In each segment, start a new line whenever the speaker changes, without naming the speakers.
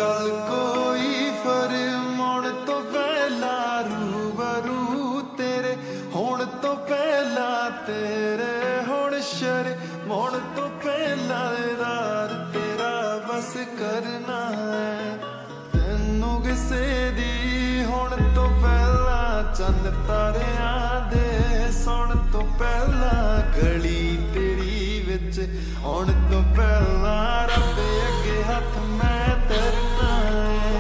गल कोई फरमाउण तो पहला रूबरू तेरे होण तो पहला तेरे होण शर्माउण तो पहला दीदार तेरा बस करना है तैनू किसे दी होण तो पहला चंद तारियां दे सौण तो पहला गली तेरी विच आउण तो पहला रब अगे हथ मैं धरना है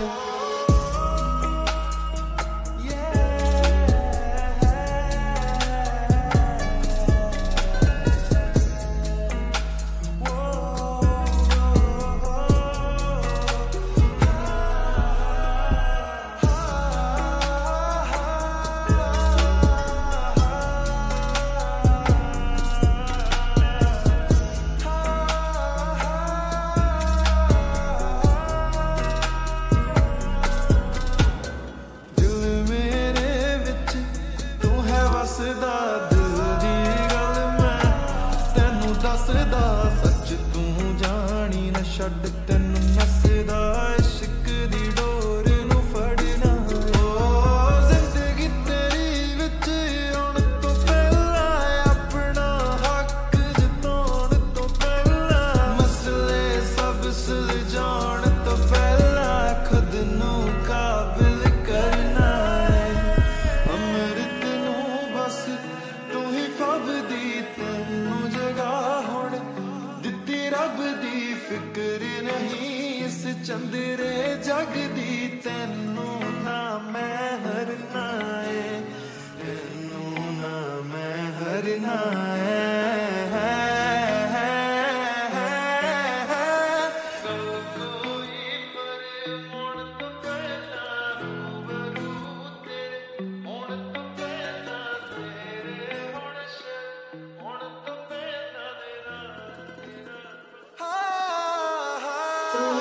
दसदा दिल दी गल मैं तैनू दसदा सच तू जानी न छड्ड तैनू नसदा इश्क दी डोर नू फड़ना ओ जिंदगी तेरी विच आउण तो पहला अपना हक जताउण तो पहला मसले सब सुलझाउण तो पहला खुद नू काबिल करना तू ही फबदी तैनू जगह हुण दित्ती रब दी फिक्र नहीं इस चंदरे जग दी तैनू ना मैं हरना है तैनू ना मैं हरना है
तू